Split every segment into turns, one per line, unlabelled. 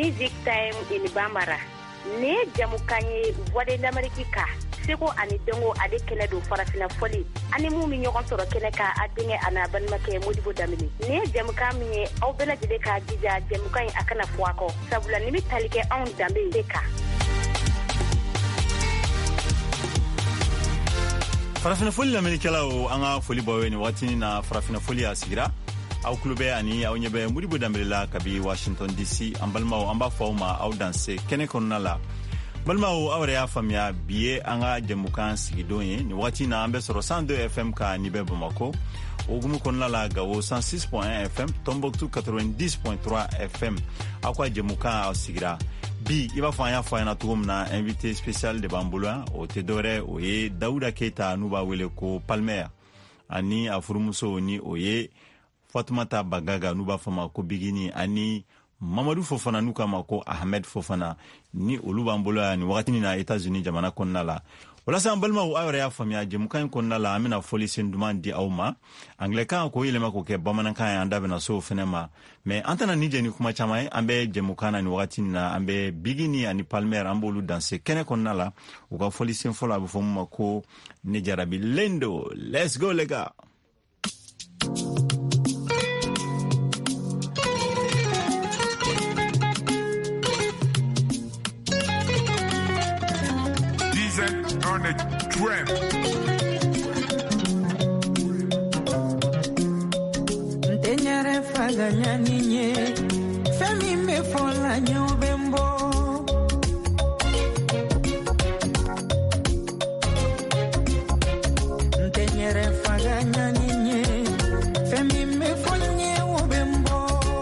Music Time in Bambara. Ne jamukanye voix de l'Amérique ka. Seko ani dongo ade kene do farafina foli. Ani mu mi ñogon soro kene ka adinge ana ban make Modibo Damini. Ne jamuka mi aw bela jide ka jija jamukanye akana fuako. Sabula nimi talike on dambe deka.
Farafina foli l'Amérique la o anga foli bawe ni watini na farafina foli asigira. Aw klube ani aw nyebe Modibo Damini la kabi Washington DC ambalma o amba fauma aw danse kene konna la. Balmao awre ya famia biye anga jamukan sigidonye ni wati na ambe soro 102 FM ka nibe Bamako ogumu konna la gawo 106.1 FM Tombouctou 90.3 FM akwa jamukan sigira bi iba fanya na tugumna invité spécial de Bamboula o Tedore oye Daouda Keita nuba wele ko Palmer ani afurumuso ni oye Fatoumata Bagaga nuba fama ko bigini ani Mamadou Fofana nuka mako Ahmed Fofana ni olubambola ni wakati ni na États-Unis jamana konna la wala sa balma o awre ya famia jemukan konna la amina folisi nduman di awma anglika ko ile mako ke bamanan kan anda bena so fenema mais antana nije ni kuma chama ambe jemukana ni wakati na ambe bigini ani Palmer ambolu danse kene konna la uka folisi fola bu fomu mako ne jarabi lendo. Let's go lega.
On the trap.
Tenyere faganya ninye femi me fola nyobembo Tenyere faganya ninye femi me fola nyobembo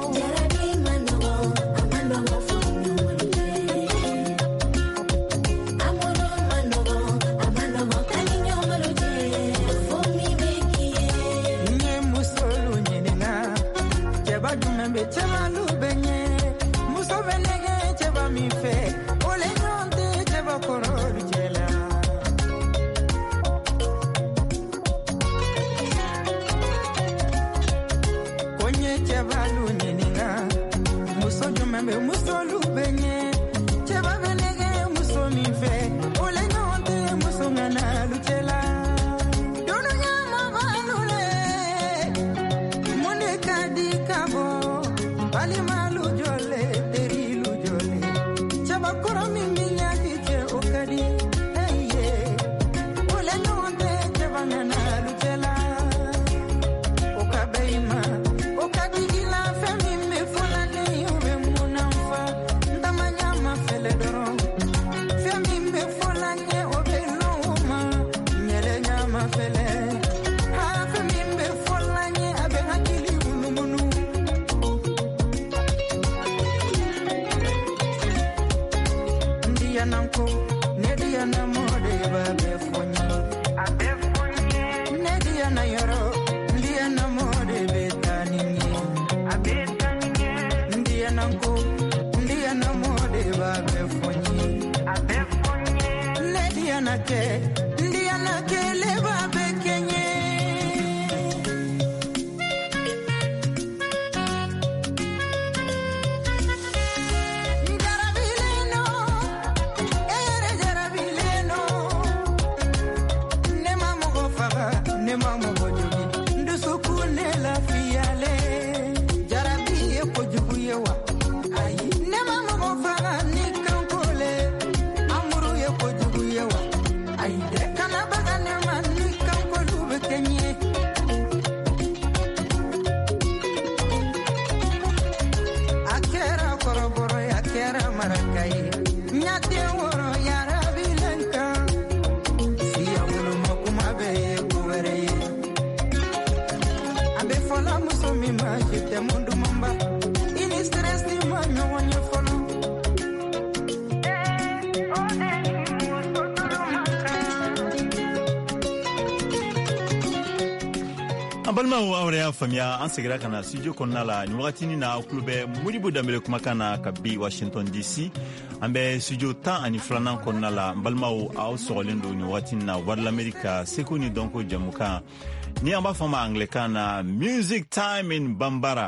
Balma o awre ya famia ansegira kana studio konna la ni wakati ni na klube Modibo Damini kumakana kabi Washington DC ambe studio tan ani flanan konna la balma o aw sorolendo ni wakati na warla America seko ni donko jamuka ni amba fama anglikana Music Time in Bambara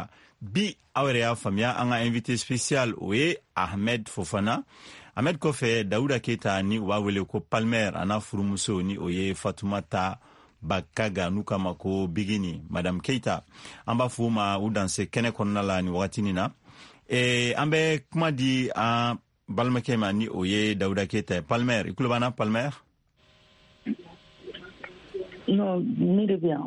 bi awere ya famiya an ga invité spécial o ye Ahmed Fofana. Ahmed kɔfɛ Dawuda Keita ni u b'a wele ko Palmer ana furumuso ni o ye Fatumata Bakaga n'u k'a ma ko Bigini Madame Keita. An b'a fɔ u ma u danse kɛnɛ kɔnɔna la ni wagatini na. An bɛ kuma di an balimakɛ ma ni o ye Dawuda Keita. Palmer, i tulo b'an na Palmer?
Non, ni de bien.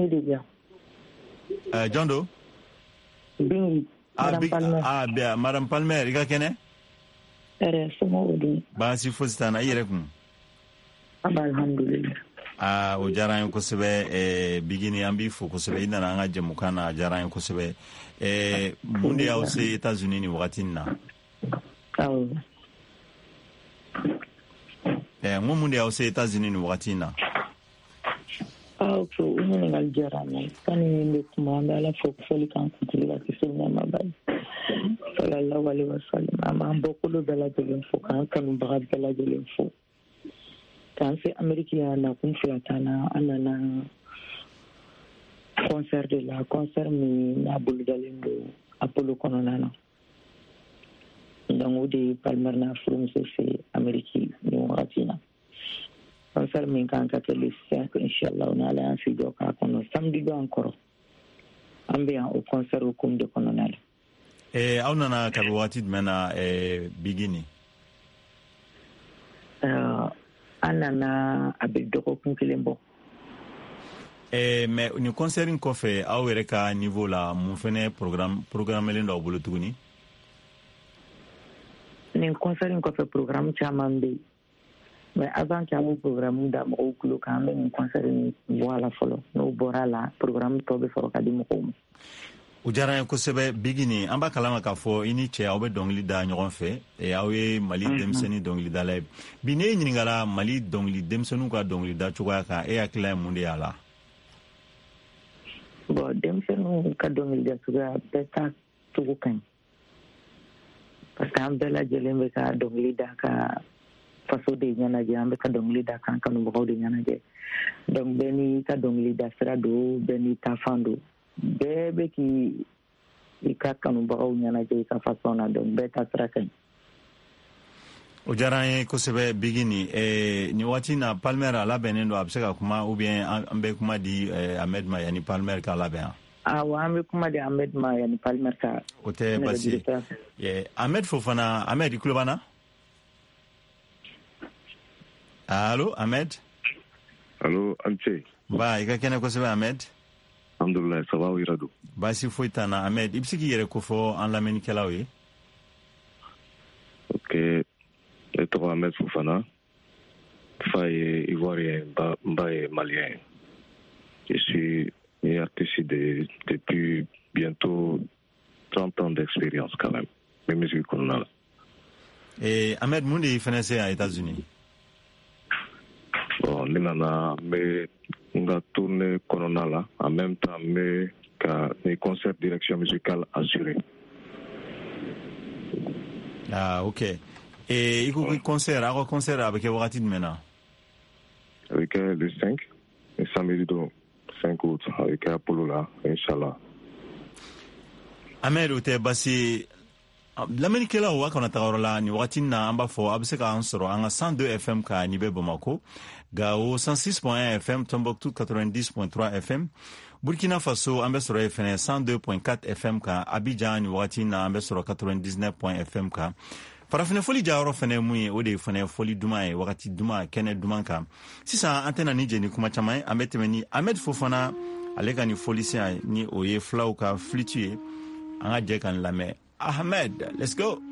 Jɔn do?
Bingi.
Madame Palmer, i ka kɛnɛ? Baasi fosi t'an na, i yɛrɛ kun?
Alhamdulillah.
O diyara an ye kosɛbɛ. Bigini an b'i fo kosɛbɛ. I nana an ka jɛmukan na, a diyara an ye kosɛbɛ. Mun de y'aw se États-Unis ni wagati na?
Awɔ.
Mun de y'aw se États-Unis ni wagati na?
So ɲininkali diyara n ye. Sani n bɛ kuma an bɛ Ala fo fɔli kan kuntigi la kisi ni nɛɛma b'a ye. Sallallahu alaihi wa sallam. An b'an bɔkolo bɛɛ lajɛlen fo k'an kanubaga bɛɛ lajɛlen fo. K'an se Amérique ya nakun fila t'an na an nana concert de la concert min n'a bolodalen don Apollo kɔnɔna na. Donc o de ye Palmer n'a furumuso fɛ Amérique ni wagati na. Concert min kan ka kɛ le 5 inchallah n'Ala y'an si jɔ k'a kɔnɔ samedi don an kɔrɔ an bɛ yan o concert hukumu de kɔnɔna la.
Aw nana kabi wagati jumɛn na Bigini?
An nana a bɛ dɔgɔkun kelen bɔ.
Mais ni concert in kɔfɛ aw yɛrɛ ka niveau la mun fɛnɛ programmelen dɔw bolo tuguni?
Nin concert in kɔfɛ programme caman bɛ yen. Mais avant qu'il y ait un programme da mɔgɔw tulo kan an bɛ nin concert in bɔ a la fɔlɔ n'o bɔra la programme tɔ bɛ sɔrɔ ka di mɔgɔw ma.
O diyara n ye kosɛbɛ. Bigini an b'a kalama k'a fɔ i ni cɛ aw bɛ dɔnkili da ɲɔgɔn fɛ. Aw ye Mali denmisɛnnin dɔnkilidala ye. Bi ne ɲininkala Mali denmisɛnninw ka dɔnkilida cogoya kan e hakilila ye mun de y'a la?
Bon denmisɛnninw ka dɔnkilida cogoya bɛɛ ta cogo ka ɲi parce que an bɛɛ lajɛlen bɛ ka dɔnkili da ka faso de ɲɛnajɛ an bɛ ka dɔnkili da kan kanubagaw de ɲɛnajɛ donc bɛɛ n'i ka dɔnkili da sira don bɛɛ n'i ta fan don bɛɛ bɛ k'i ka kanubagaw ɲɛnajɛ i ka façon na donc bɛɛ ta sira ka ɲi.
O diyara an ye kosɛbɛ Bigini. Ni waati na Palmer a labɛnnen don a bɛ se ka kuma ou bien an bɛ kuma di Ahmed ma yanni Palmer ka labɛn?
Awɔ an bɛ kuma di Ahmed ma yanni Palmer ka.
O tɛ basi ye. Ahmed Fofana, Ahmed i tulo b'an na? Allô, Ahmed?
Allô, Amche.
Ba, i ka kɛnɛ kosɛbɛ Ahmed?
Alhamdulillah, ça va o yɛrɛ don.
Baasi foyi t'an na Ahmed, i bɛ se k'i yɛrɛ kofɔ an lamɛnnikɛlaw ye?
Ok, ne tɔgɔ Ahmed Fofana. Fa ye Ivoirien, ba ye Malien. Je suis artiste depuis bientôt 30 ans d'expérience quand même. Mais musique kɔnɔna la.
Ahmed, mun de y'i fɛnɛ se yan États-Unis?
Bon, ne nana n bɛ n ka tournée kɔnɔna la en même temps n bɛ ka ni concert direction musicale assurée.
Ah, ok. I ko concert, aw ka concert a bɛ kɛ wagati jumɛn na?
A bɛ kɛ le 5 ni samedi don 5 août a bɛ kɛ Apollo la inchallah.
Ahmed, o tɛ basi lamɛnnikɛlaw a kana taga yɔrɔ la nin wagati na an b'a fɔ a bɛ se k'an sɔrɔ an ka 102 FM ka nin bɛ Bamako, Gao 106.1 FM, Tombouctou 90.3 FM, Burkina Faso an bɛ sɔrɔ fɛnɛ 102.4 FM kan, Abidjan nin wagati na an bɛ sɔrɔ 99.1 FM kan. Farafinɛfɔli jayɔrɔ fɛnɛ mun ye o de ye fɛnɛ fɔli duman ye wagati duman kɛnɛ duman kan. Sisan an tɛna ni jɛ ni kuma caman ye, an bɛ tɛmɛ ni Ahmed Fofana ale ka ni fɔli sen ni o ye fulaw ka flûte ye, an ka jɛ ka lamɛn. Ahmed, let's go.